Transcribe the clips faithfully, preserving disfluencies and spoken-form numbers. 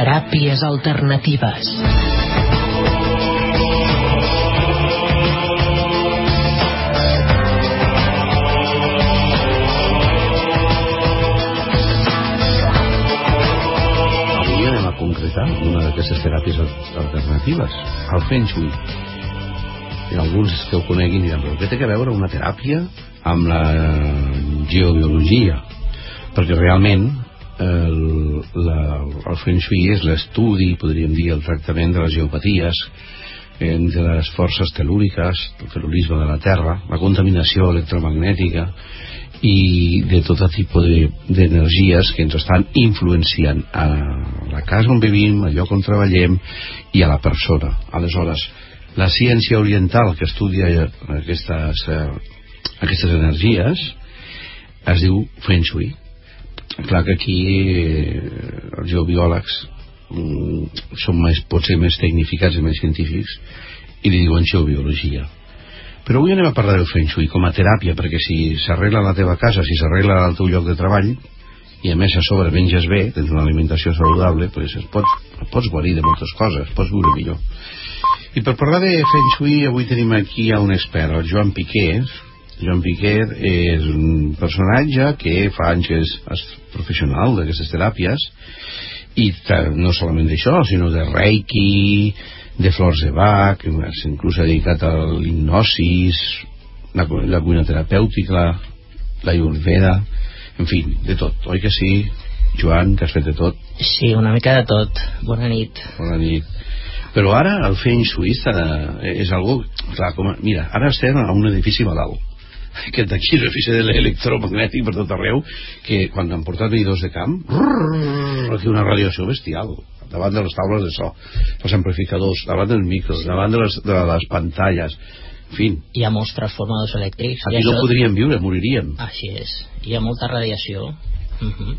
Teràpies alternatives. Concretar una d'aquestes teràpies alternatives, el Feng Shui. I alguns que ho coneguin diran, però què té a veure una teràpia amb la geobiologia? Perquè realment el, la, el Feng Shui és l'estudi, podríem dir, el tractament de les geopaties, de les forces telúriques, el telurisme de la Terra, la contaminació electromagnètica i de tot tipus d'energies que ens estan influenciant a la casa on vivim, al lloc on treballem i a la persona. Aleshores, la ciència oriental que estudia aquestes, eh, aquestes energies es diu Feng Shui. Clar que aquí eh, els geobiòlegs mm, són més, potser més tecnificats i més científics i li diuen geobiologia. Però avui anem a parlar del Feng Shui com a teràpia, perquè si s'arregla la teva casa, si s'arregla el teu lloc de treball i a més a sobre menges bé, tens una alimentació saludable, pues es pots, et pots guarir de moltes coses, pots viure millor. I per parlar de Feng Shui avui tenim aquí a un expert, el Joan Piquer. Joan Piquer és un personatge que fa anys que és, és professional d'aquestes teràpies i no solament d'això, sinó de Reiki, de flors de Bach, inclús ha dedicat a l'hipnosis, la, la cuina terapèutica, la, la Ayurveda, en fi, de tot. Oi que sí, Joan, que has fet de tot? Sí, una mica de tot. Bona nit. Bona nit. Però ara el Feng Shui és algo... Clar, com, mira, ara estem a un edifici malalt. Aquest d'aquí, l'edifici de l'electromagnètic per tot arreu, que quan han portat medidors de camp, aquí una radiació bestial davant de les taules de so, els amplificadors, davant dels micros, davant de les, de les pantalles, en fi. Hi ha molts transformadors elèctrics. Aquí no podríem viure, moriríem. Així és. Hi ha molta radiació. Uh-huh.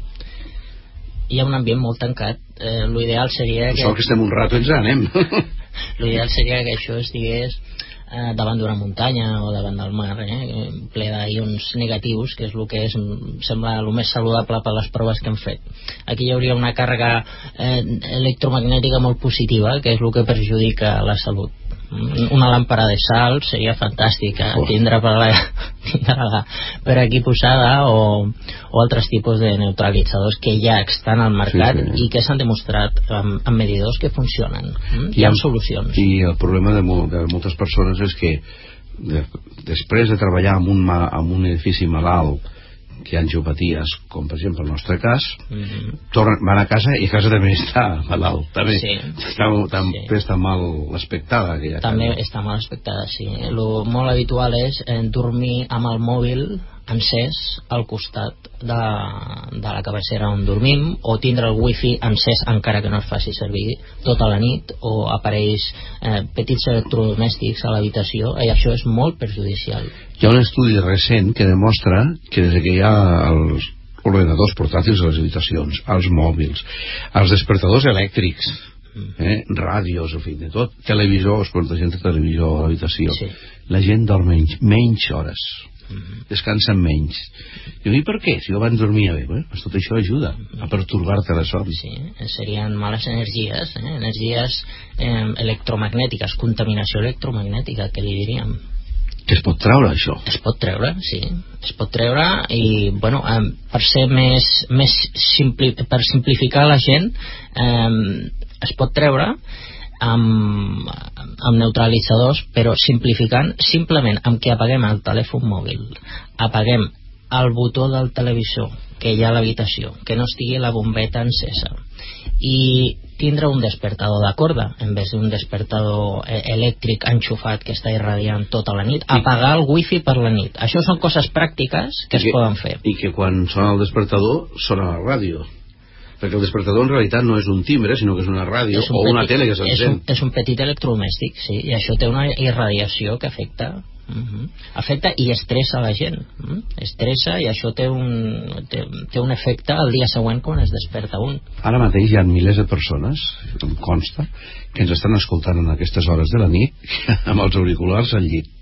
Hi ha un ambient molt tancat. Eh, l'ideal seria que... Sol que estem un rato ens anem. L'ideal seria que això estigués eh, davant d'una muntanya o davant del mar, eh, ple d'ions negatius, que és el que és, sembla el més saludable per les proves que hem fet. Aquí hi hauria una càrrega eh, electromagnètica molt positiva, que és el que perjudica la salut. Una làmpara de sal seria fantàstica, oh. tindre per, la, tindre per aquí posada o, o altres tipus de neutralitzadors que ja estan al mercat, sí, sí. i que s'han demostrat amb, amb medidors que funcionen. Mm? Hi ha solucions. I el problema de, mo de moltes persones és que de, després de treballar en un, en un edifici malalt, que hi ha geopaties, com per exemple el nostre cas, mm-hmm. tornen, van a casa i a casa també està malalt, també sí. està, també sí. està mal aspectada també casa. Està mal aspectada, sí. El molt habitual és eh, dormir amb el mòbil encès al costat de, de la cabecera on dormim, o tindre el wifi encès encara que no es faci servir tota la nit, o aparells eh, petits electrodomèstics a l'habitació, i això és molt perjudicial. Hi ha un estudi recent que demostra que des que hi ha els ordenadors portàtils a les habitacions, els mòbils, els despertadors elèctrics, eh, ràdios, en fi, de tot, televisors, quan la gent té televisió a l'habitació, sí. la gent dorm menys, menys hores, mm-hmm. descansen menys. I per què? Si abans dormia bé, eh? Tot això ajuda a pertorbar-te la son. Sí, serien males energies, eh? energies eh, electromagnètiques, contaminació electromagnètica, que li diríem. Que es pot treure, això? Es pot treure, sí. Es pot treure i, bueno, eh, per ser més, més simpli, per simplificar la gent, eh, es pot treure amb, amb neutralitzadors, però simplificant, simplement amb que apaguem el telèfon mòbil, apaguem el botó del televisor que hi ha a l'habitació, que no estigui la bombeta encesa, i tindre un despertador de corda en vez d'un despertador elèctric enxufat que està irradiant tota la nit, apagar el wifi per la nit. Això són coses pràctiques que es poden fer. I que quan sona el despertador sona la ràdio, perquè el despertador en realitat no és un timbre, sinó que és una ràdio o una tele que s'encén. És un petit electrodomèstic, sí, i això té una irradiació que afecta Uh-huh. afecta i estressa la gent, uh-huh. estressa, i això té un, té, té un efecte el dia següent quan es desperta un. Ara mateix hi ha milers de persones, em consta, que ens estan escoltant en aquestes hores de la nit amb els auriculars al llit.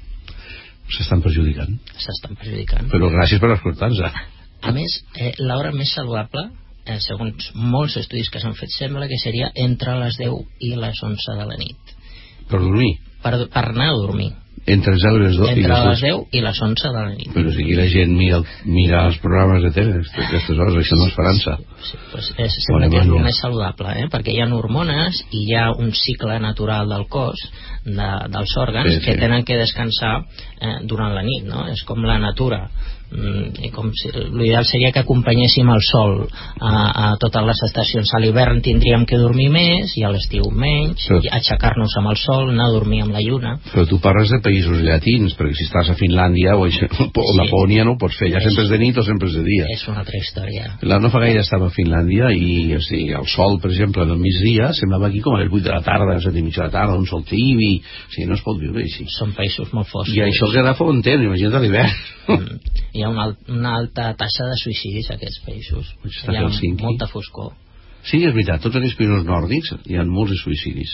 S'estan perjudicant. S'estan perjudicant. Però gràcies per escoltar-nos. A més, eh, l'hora més saludable eh, segons molts estudis que s'han fet, sembla que seria entre les deu i les onze de la nit. Per dormir? Per, per anar a dormir. Entre les deu i les deu entre les deu i les onze de la nit. Però si aquí la gent mira, mira els programes de tele aquestes hores, això no és França. Sí, sí, pues és, sembla que és el més saludable, eh? Perquè hi ha hormones i hi ha un cicle natural del cos, de, dels òrgans, sí, sí. que tenen que descansar eh, durant la nit, no? És com la natura. Mm, i com si, l'ideal seria que acompanyéssim el sol a, a totes les estacions. A l'hivern tindríem que dormir més i a l'estiu menys, però, i aixecar-nos amb el sol, anar a dormir amb la lluna. Però tu parles de països llatins, perquè si estàs a Finlàndia o, o sí. Lapònia no ho pots fer, ja és, sempre és de nit o sempre és de dia. És una altra història. La no fa gaire estava a Finlàndia i o sigui, el sol, per exemple, del migdia semblava aquí com a les vuit de la tarda, set i mitja de la tarda, un sol tibi, o sigui, no es pot viure així. Són països molt foscos. I això que agafa un temps, imagina't a l'hivern. Mm. Hi ha una, al una alta tassa de suïcidis a aquests països. Hi ha molta foscor. Sí, és veritat, tots aquests països nòrdics hi ha molts de suïcidis.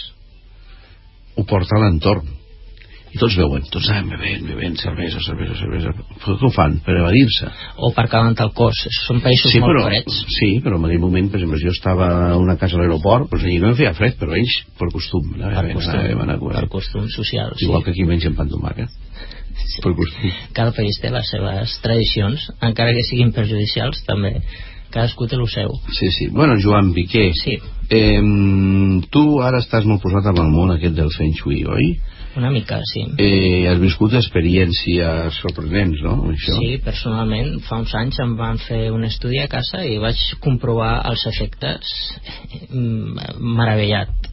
Ho porta l'entorn. I tots veuen, tots anem bevent, bevent, cervesa, cervesa, cervesa. Però què ho fan? Per evadir-se. O per calentar el cos. Són països sí, molt però, freds. Sí, però en aquell moment, per exemple, jo estava a una casa a l'aeroport, doncs allà no em feia fred, però ells, per costum. Per costum, anar, anar, per costum social. Igual sí. que aquí mengen pa amb tomàquet. Sí. Per costum. Cada país té les seves tradicions, encara que siguin perjudicials, també. Cadascú té el seu. Sí, sí. Bueno, Joan Piqué, sí. eh, tu ara estàs molt posat amb el món aquest del Feng Shui, oi? Una mica, sí. Eh, has viscut experiències sorprenents, no? Això? Sí, personalment, fa uns anys em van fer un estudi a casa i vaig comprovar els efectes meravellat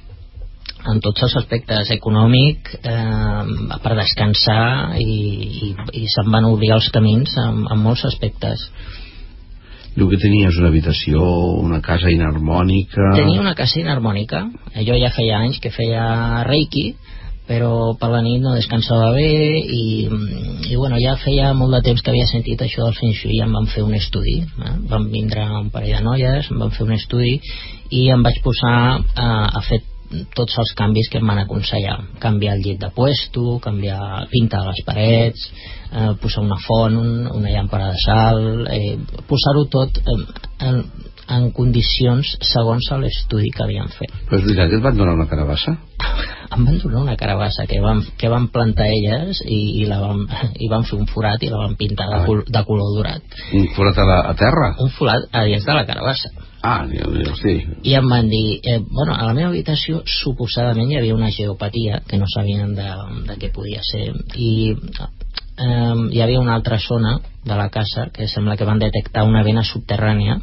en tots els aspectes, econòmic, eh, per descansar i, i, i se'm van obrir els camins en, en molts aspectes. Diu que tenies una habitació, una casa inharmònica... Tenia una casa inharmònica. Jo ja feia anys que feia reiki, però per la nit no descansava bé i, i bueno, ja feia molt de temps que havia sentit això del Feng Shui i em van fer un estudi, eh? Van vindre un parell de noies, em van fer un estudi i em vaig posar a, a fer tots els canvis que em van aconsellar. Canviar el llit de puesto, canviar, pintar les parets, eh, posar una font, un, una llàmpara de sal, eh, posar-ho tot en, en, en condicions segons l'estudi que havien fet. Però és veritat que et van donar una carabassa? Em van donar una carabassa que van, que van plantar elles i, i, la van, i van fer un forat i la van pintar de, col, de color dorat. Un forat a, la, a terra? Un forat a dins de la carabassa. Ah, sí. I em van dir, eh, bueno, a la meva habitació suposadament hi havia una geopatia que no sabien de, de què podia ser i eh, hi havia una altra zona de la casa que sembla que van detectar una vena subterrània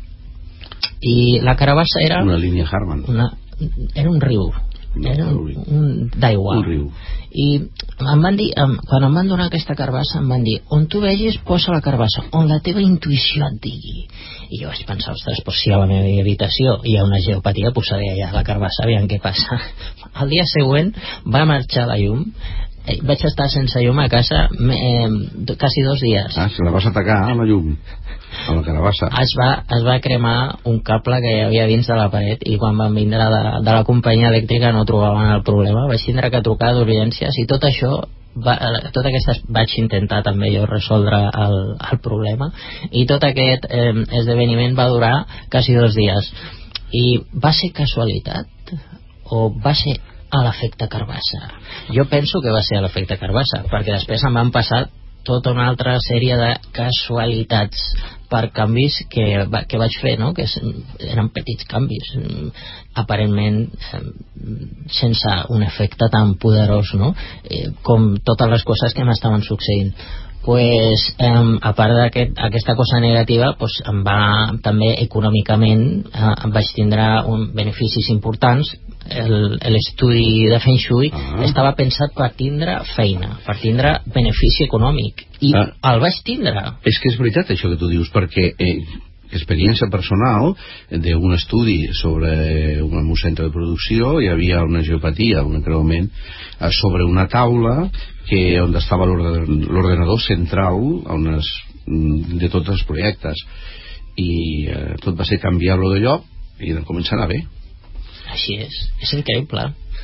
i la carabassa era una línia Harman, una, era un riu, era un, un d'aigua, un riu. I em van dir, em, quan em van donar aquesta carbassa em van dir, on tu vegis posa la carbassa, on la teva intuïció et digui. I jo vaig pensar, ostres, però si a la meva habitació hi ha una geopatia, posaré allà la carbassa, aviam què passa. El dia següent va marxar la llum, eh, vaig estar sense llum a casa eh, quasi dos dies. Ah, se la vas atacar a la llum, a la carabassa. Es va, es va cremar un cable que hi havia dins de la paret i quan van vindre de, de la companyia elèctrica no trobaven el problema, vaig tindre que trucar d'urgències i tot això va, tot aquestes vaig intentar també jo resoldre el, el problema i tot aquest eh, esdeveniment va durar quasi dos dies i va ser casualitat o va ser a l'efecte carbassa? Jo penso que va ser a l'efecte carbassa perquè després em van passar tota una altra sèrie de casualitats per canvis que, que vaig fer, no? Que eren petits canvis aparentment eh, sense un efecte tan poderós, no? Eh, com totes les coses que m'estaven succeint. Pues, eh, a part d'aquesta cosa negativa, pues, em va també econòmicament eh, em vaig tindre un beneficis importants. L'estudi de Feng Shui ah. estava pensat per tindre feina, per tindre benefici econòmic i ah. el vaig tindre. És que és veritat això que tu dius, perquè eh, experiència personal d'un estudi sobre un centre de producció, hi havia una geopatia, un creuament eh, sobre una taula que on estava l'ordenador central on es, de tots els projectes i eh, tot va ser canviar-lo de lloc i començar a anar bé. Així és, és increïble.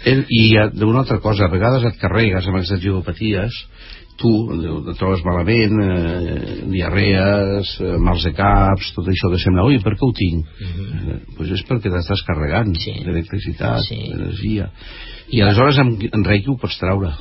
I d'una altra cosa, a vegades et carregues amb aquestes geopaties, tu et trobes malament, eh, diarrees, eh, mals de caps, tot això que sembla, oi, per què ho tinc? Mm-hmm. eh, doncs és perquè t'estàs carregant sí. d'electricitat, sí. d'energia. I aleshores amb, amb Reiki ho pots treure.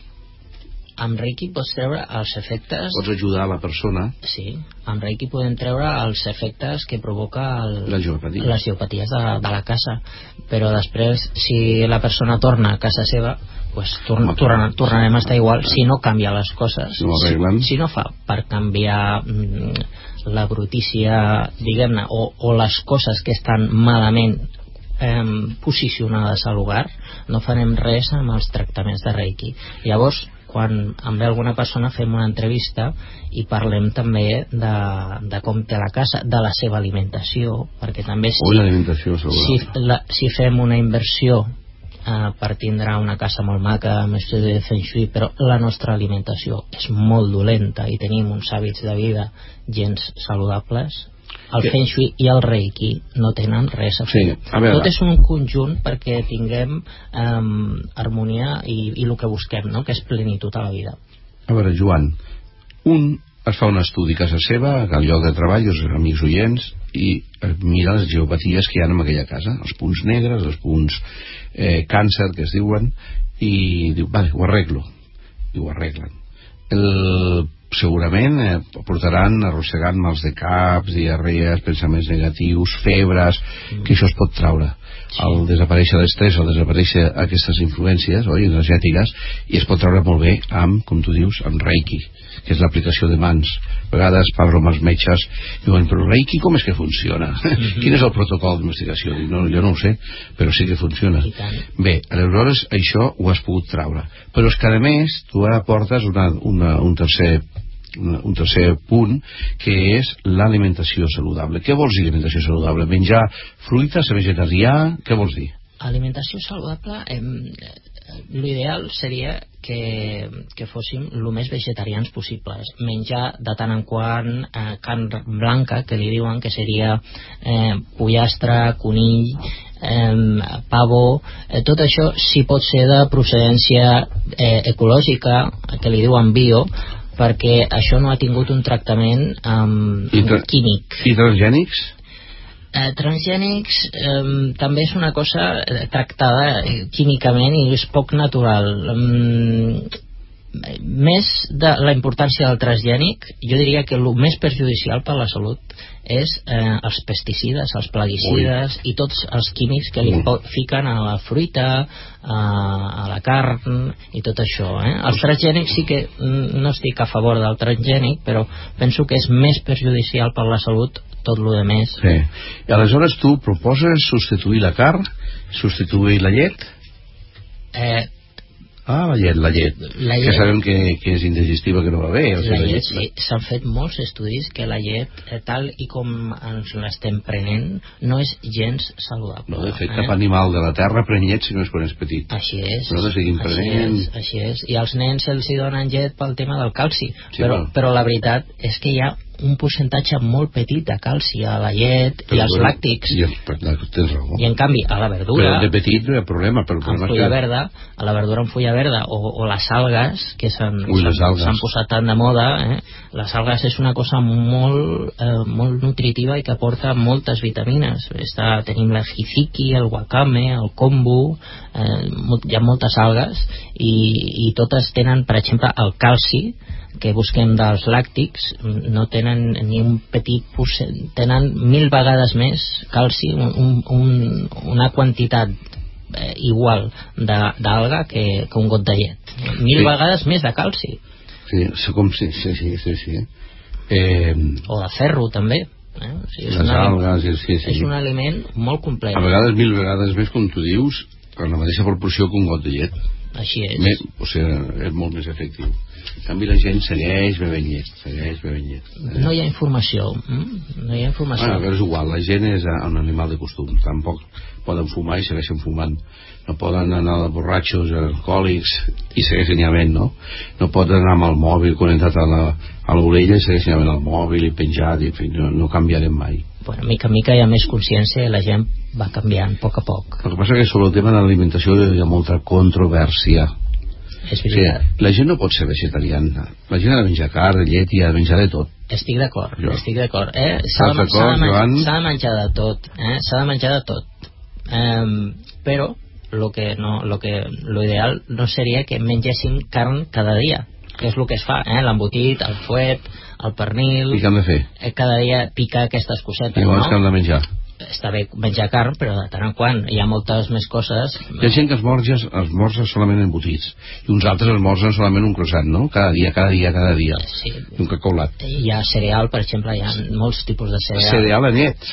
Amb Reiki pots treure els efectes... Pots ajudar la persona. Sí, amb Reiki podem treure els efectes que provoca el... la geopatia. les geopaties de, de la casa. Però després, si la persona torna a casa seva, pues, torn, torn, tornarem a estar igual si no canvia les coses. No si, si no fa per canviar mm, la brutícia, diguem-ne, o, o les coses que estan malament eh, posicionades a l'hogar, no farem res amb els tractaments de Reiki. Llavors, quan em ve alguna persona fem una entrevista i parlem també de, de com té la casa, de la seva alimentació, perquè també si, oh, l'alimentació, si, la, si fem una inversió eh, per tindre una casa molt maca amb estudi de Feng Shui, però la nostra alimentació és molt dolenta i tenim uns hàbits de vida gens saludables, el Feng Shui i el Reiki no tenen res a fer. Sí, a veure. Tot és un conjunt perquè tinguem um, harmonia i, i el que busquem, no? Que és plenitud a la vida. A veure, Joan, un es fa un estudi a casa seva, al lloc de treball, els amics oients, i mira les geopaties que hi ha en aquella casa, els punts negres, els punts eh, càncer, que es diuen, i diu, vale, ho arreglo. I ho arreglen. El segurament eh, portaran arrossegant mals de caps, diarrees, pensaments negatius, febres, mm. que això es pot traure. Sí. Al desaparèixer l'estrès, al desaparèixer aquestes influències, oi, energètiques, i es pot treure molt bé amb, com tu dius, amb Reiki, que és l'aplicació de mans. A vegades parlo amb els metges i diuen, però Reiki com és que funciona? Mm-hmm. Quin és el protocol d'investigació? Dic, no, jo no ho sé, però sí que funciona. Bé, aleshores això ho has pogut traure. Però és que a més tu ara portes una, una, un tercer un tercer punt, que és l'alimentació saludable. Què vols dir alimentació saludable? Menjar fruita, ser vegetarià? Què vols dir? Alimentació saludable, eh, l'ideal seria que, que fóssim el més vegetarians possibles. Menjar de tant en quant eh, carn blanca, que li diuen que seria eh, pollastre, conill, eh, pavo, eh, tot això si pot ser de procedència eh, ecològica, que li diuen bio, perquè això no ha tingut un tractament um, químic. I transgènics? Eh, transgènics eh, també és una cosa tractada químicament i és poc natural. Um, més de la importància del transgènic, jo diria que el més perjudicial per a la salut és eh, els pesticides, els plaguicides Ui. i tots els químics que li fiquen a la fruita, a, a la carn i tot això. Eh? Els transgènics sí que no estic a favor del transgènic, però penso que és més perjudicial per a la salut tot el que més. Sí. I aleshores tu proposes substituir la carn, substituir la llet? Eh, Ah, la llet, la llet, la llet. Que sabem que, que és indigestiva, que no va bé. O sigui, la llet, sí, s'han fet molts estudis que la llet, tal i com ens l'estem prenent, no és gens saludable. No, de fet, eh? Cap animal de la terra pren llet si no és quan és petit. Així és. No la seguim prenent. Així és, així és. I als nens se'ls donen llet pel tema del calci. Sí, però, bueno. però la veritat és que hi ha un percentatge molt petit de calci a la llet però, i als però, làctics i, tens raó. i en canvi a la verdura però de petit no hi ha problema, però el problema en fulla que... verda, a la verdura en fulla verda o, o les algues que s'han posat tan de moda, eh? Les algues és una cosa molt, eh, molt nutritiva i que aporta moltes vitamines. Està, tenim la hijiki, el wakame, el kombu, eh, hi ha moltes algues i, i totes tenen, per exemple, el calci que busquem dels làctics, no tenen ni un petit percent, tenen mil vegades més calci, un, un, una quantitat eh, igual d'alga que, que un got de llet, mil sí. vegades més de calci. Sí, com sí, sí, sí, sí, sí. Eh... o de ferro també. Eh? O sigui, és, les un algues, sí, sí. és un aliment molt complet. A vegades mil vegades més, com tu dius, en la mateixa proporció que un got de llet. Així és. Més, o sigui, és molt més efectiu. En canvi la gent segueix bevent llet, segueix bevent llet. Eh? No hi ha informació, mm? no hi ha informació. Bueno, però és igual, la gent és un animal de costum, tampoc poden fumar i segueixen fumant, no poden anar a borratxos, alcohòlics i segueixen havent, no? No poden anar amb el mòbil connectat a la, a l'orella i segueixen havent el mòbil i penjat, i en fi, no, no canviarem mai. Bueno, mica en mica hi ha més consciència i la gent va canviant a poc a poc. El que passa és que sobre el tema de l'alimentació hi ha molta controvèrsia. És veritat. O sigui, la gent no pot ser vegetariana, la gent ha de menjar carn, llet i ha de menjar de tot. Estic d'acord, jo. estic d'acord. Eh? S'ha de, de, man de menjar de tot, eh? s'ha de menjar de tot. Um, però lo que no, lo que, lo ideal no seria que mengéssim carn cada dia, que és el que es fa, eh? l'embotit, el fuet, el pernil. I què han de fer? Eh, cada dia picar aquestes cosetes. I llavors no? què han de menjar? Està bé menjar carn, però de tant en quant hi ha moltes més coses. Hi ha gent que esmorza, esmorza solament embotits i uns altres esmorzen solament un croissant, no? Cada dia, cada dia, cada dia. Sí. I un cacaulat. Hi ha cereal, per exemple, hi ha molts tipus de cereal. Cereal en llet.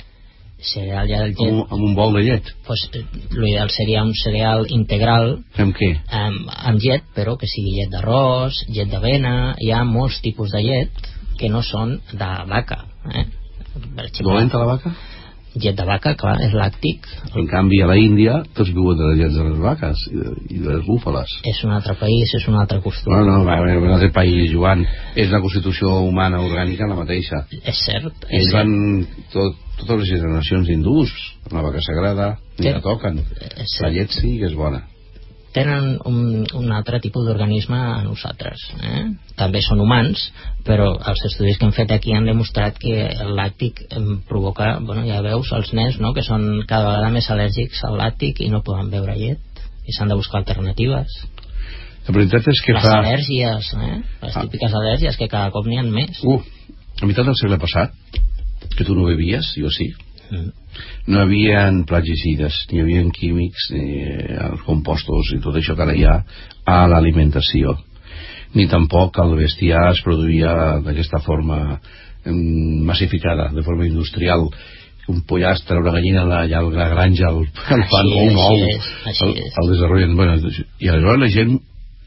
Cereal ja del llet. Amb, amb un bol de llet. Pues, l'ideal seria un cereal integral. Amb què? Amb, amb llet, però que sigui llet d'arròs, llet d'avena. Hi ha molts tipus de llet que no són de vaca. Eh? Dolenta la vaca? Llet de vaca, clar, és làctic. En canvi a la Índia tots viuen de les llets de les vaques i de, i de les búfales. És un altre país, és un altre costum. No, no, va, un altre país, Joan. És la constitució humana orgànica la mateixa. És cert. Ells és van tot, totes les generacions hindús amb la vaca sagrada, ni la toquen. La llet sí que és bona. Tenen un, un altre tipus d'organisme a nosaltres, eh? També són humans, però els estudis que hem fet aquí han demostrat que el làctic provoca, bueno, ja veus, els nens, no?, que són cada vegada més al·lèrgics al làctic i no poden beure llet i s'han de buscar alternatives. La veritat és que les fa... al·lèrgies, eh? Les típiques al·lèrgies, que cada cop n'hi ha més. Uh, a meitat del segle passat, que tu no bevies, jo sí, mm. no hi havia plaguicides, ni hi havia químics, ni els compostos i tot això que ara hi ha a l'alimentació, ni tampoc el bestiar es produïa d'aquesta forma massificada, de forma industrial. Un pollastre, una gallina allà a la granja, el, el fan així, un ou, així el, el desenvolupen. Bueno, i aleshores la gent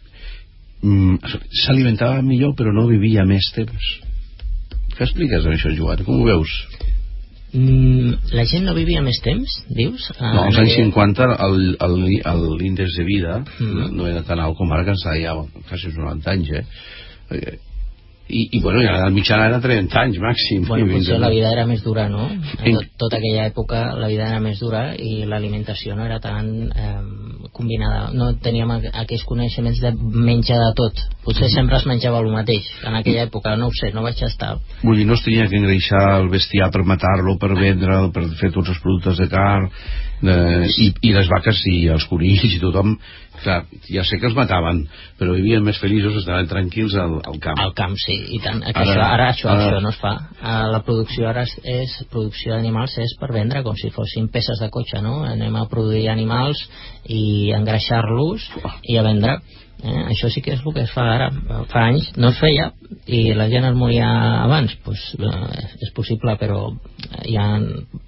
mm, s'alimentava millor però no vivia més temps. Què expliques amb això, Joan? Com ho veus? Mm, la gent no vivia més temps, dius? Ah, no, als anys cinquanta l'índex de vida mm. no era tan alt com ara, que ens ja quasi noranta anys, eh? I, i bueno, ja la mitjana era trenta anys màxim. Bueno, potser la vida era més dura, no? En tot, tota aquella època la vida era més dura i l'alimentació no era tan eh, combinada, no teníem aquells coneixements de menjar de tot. Potser sempre es menjava el mateix en aquella època, no ho sé, no vaig estar. Vull dir, no es tenia que engreixar el bestiar per matar-lo, per vendre'l, per fer tots els productes de carn, de, i, i les vaques i els conills i tothom, clar, ja sé que els mataven, però vivien més feliços, estaven tranquils al, al camp. Al camp, sí, i tant. Ara, això, ara, això, ara això no es fa. La producció ara és, és producció d'animals és per vendre, com si fossin peces de cotxe, no? Anem a produir animals i engreixar-los i a vendre. Eh? Això sí que és el que es fa ara. Fa anys no es feia i la gent es moria abans, pues, eh, és possible, però hi ha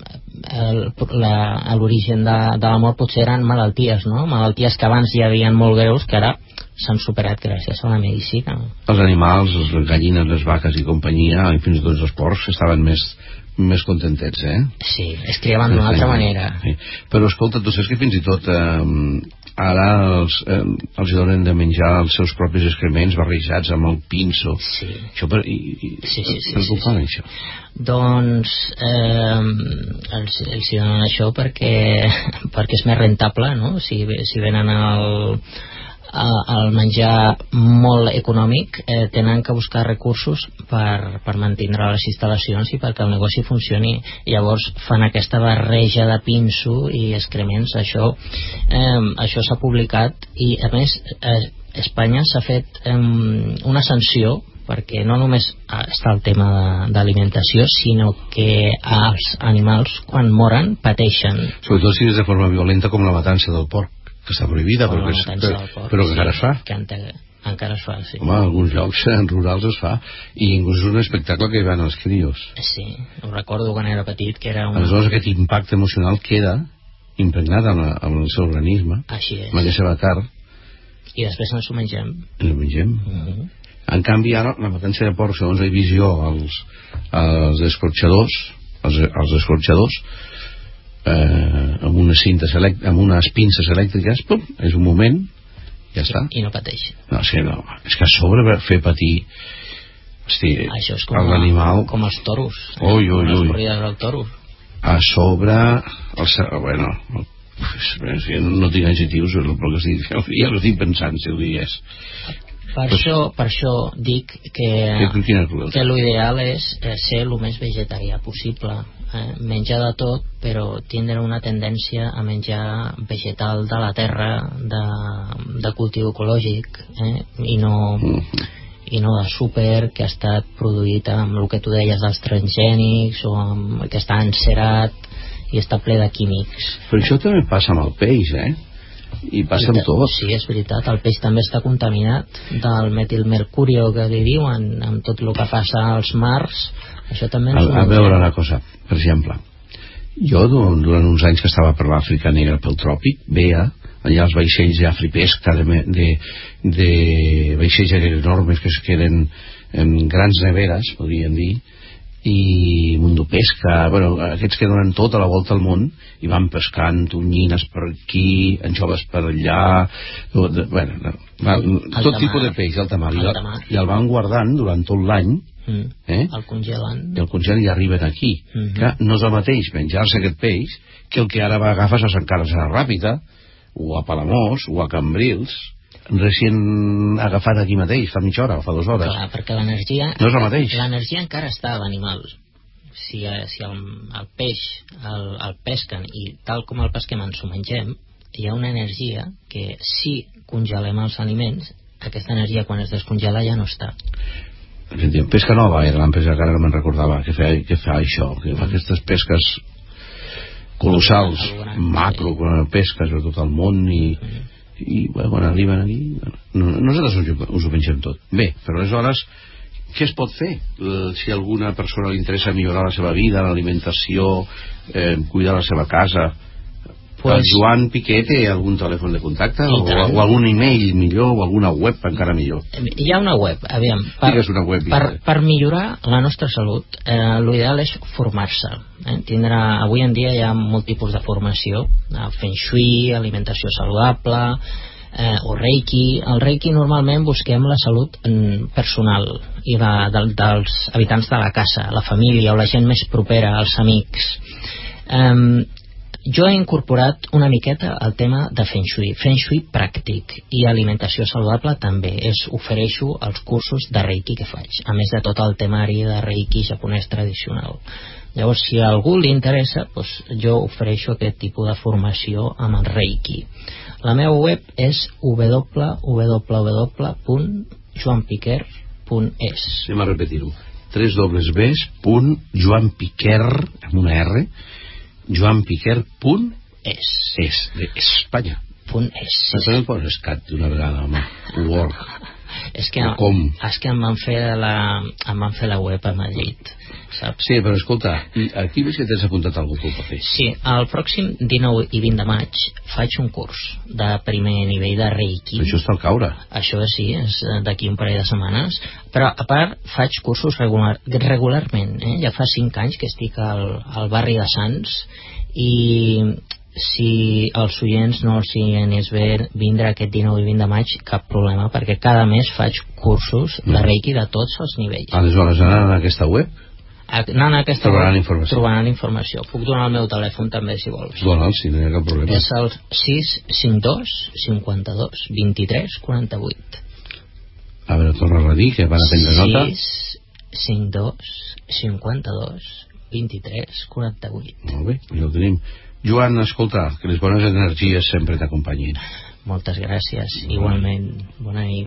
l'origen de, de la mort potser eren malalties, no? Malalties que abans hi havien molt greus que ara s'han superat gràcies a la medicina. Els animals, les gallines, les vaques i companyia, i fins i tot els porcs estaven més més contentets, eh? Sí, es criaven d'una altra manera. Sí. Però escolta, tu saps que fins i tot eh, ara els, eh, els donen de menjar els seus propis excrements barrejats amb el pinso. Sí. Això per, i, i, sí, sí, sí, per sí, com fan sí. això? Doncs eh, els, els donen això perquè, perquè és més rentable, no? Si, si venen al... el menjar molt econòmic, eh, tenen que buscar recursos per, per mantenir les instal·lacions i perquè el negoci funcioni. Llavors fan aquesta barreja de pinso i excrements. Això eh, això s'ha publicat i a més eh, Espanya s'ha fet eh, una sanció perquè no només està el tema d'alimentació, sinó que els animals quan moren pateixen. Sobretot si és de forma violenta, com la matança del porc, que està prohibida, però que, és, que, porc, però que sí, encara es fa. Que encara, encara es fa, sí. Home, en alguns llocs en rurals es fa, i inclús és un espectacle que hi van els crios. Sí, ho recordo quan era petit, que era un... Aleshores aquest impacte emocional queda impregnat en, la, en el seu organisme. Així és. Amb aquesta carn. I després ens ho mengem. Ens ho mengem. Uh-huh. En canvi ara la matança de porc, segons la visió als, als escorxadors els, els escorxadors eh, amb unes cintes elect amb unes pinces elèctriques, pum, és un moment, ja està. I no pateix. No, és que, no, és que a sobre fer patir, hosti, això és com, l'animal, com els toros, ui, ui, les ui. corrides del toro. A sobre, el, bueno, és que no tinc adjectius, però que estic, ja ho estic pensant, si ho digués. Per, pues, això, per això dic que, que l'ideal és ser el més vegetarià possible, eh, menjar de tot, però tindre una tendència a menjar vegetal de la terra, de, de cultiu ecològic, eh, i no mm. i no de súper que ha estat produït amb el que tu deies dels transgènics o amb, que està encerat i està ple de químics. Però això també passa amb el peix, eh? I passa amb tot. Sí, és veritat, el peix també està contaminat del metilmercurio que li diuen, amb tot el que passa als mars, això també ens a, a veure una cosa, per exemple, jo durant uns anys que estava per l'Àfrica negra, pel tròpic, veia allà els vaixells d'Afripesca de, de, de vaixells enormes que es queden en grans neveres, podríem dir, i Mundopesca, bueno, aquests que donen tota la volta al món i van pescant tonyines per aquí, anxoves per allà, bueno, tot tipus de peix, alta-mar, i, i el van guardant durant tot l'any, mm. eh? el congelen i el congelen i arriben aquí. Mm-hmm. Clar, no és el mateix menjar-se aquest peix que el que ara va agafes a Sant Carles a la Ràpita o a Palamós o a Cambrils, recient agafat aquí mateix, fa mitja hora o fa dues hores. Clar, perquè l'energia no és el mateix. L'energia encara està a l'animal. Si, si el, el peix el, el pesquen i tal com el pesquem ens ho mengem, hi ha una energia que si congelem els aliments, aquesta energia quan es descongela ja no està. Pesca Nova era l'empresa que ara no me'n recordava que fa, que fa això, que fa aquestes pesques colossals, macro pesques per tot el món i mm. i bueno, quan arriben aquí bueno, nosaltres us ho pensem tot bé, però aleshores què es pot fer? Eh, si a alguna persona li interessa millorar la seva vida, l'alimentació, eh, cuidar la seva casa, pues, el Joan Piqué té algun telèfon de contacte o, o algun e-mail millor o alguna web encara millor? Hi ha una web, aviam, per, una web, per, per millorar la nostra salut, eh, l'ideal és formar-se, eh? Tindrà, avui en dia hi ha molt tipus de formació, eh, Feng Shui, alimentació saludable, eh, o Reiki. El Reiki normalment busquem la salut mm, personal i la, del, dels habitants de la casa, la família o la gent més propera, els amics. eh, Jo he incorporat una miqueta el tema de Feng Shui, Feng Shui pràctic i alimentació saludable també. És, ofereixo els cursos de Reiki que faig, a més de tot el temari de Reiki japonès tradicional. Llavors, si a algú li interessa, doncs jo ofereixo aquest tipus de formació amb el Reiki. La meva web és w w w punt joan piquer punt es. Anem a repetir-ho. w w w punt joan piquer amb una R joan piquer punt es és d'Espanya punt es. Però no poses cat d'una vegada, home. Work. És que, com? És que em van fer la, em van fer la web a Madrid, saps? Sí, però escolta, aquí veig que tens apuntat alguna cosa per fer. Sí, el pròxim dinou i vint de maig faig un curs de primer nivell de Reiki. Això està al caure. Això sí, és d'aquí un parell de setmanes. Però a part faig cursos regular, regularment, eh? Ja fa cinc anys que estic al, al barri de Sants i si els oients no els hi anés bé vindre aquest dinou i vint de maig, cap problema, perquè cada mes faig cursos de Reiki de tots els nivells. Aleshores, anant a aquesta web anant a aquesta trobaran web informació. trobaran informació. Puc donar el meu telèfon també si vols. Dona'l, si no hi ha cap problema. És el sis cinc dos cinquanta dos vint tres quaranta vuit. A veure, torna a dir que van a prendre nota. sis cinc dos cinquanta dos vint tres quaranta vuit. Molt bé, ja ho tenim. Joan, escolta, que les bones energies sempre t'acompanyin. Moltes gràcies, igualment. Bona nit.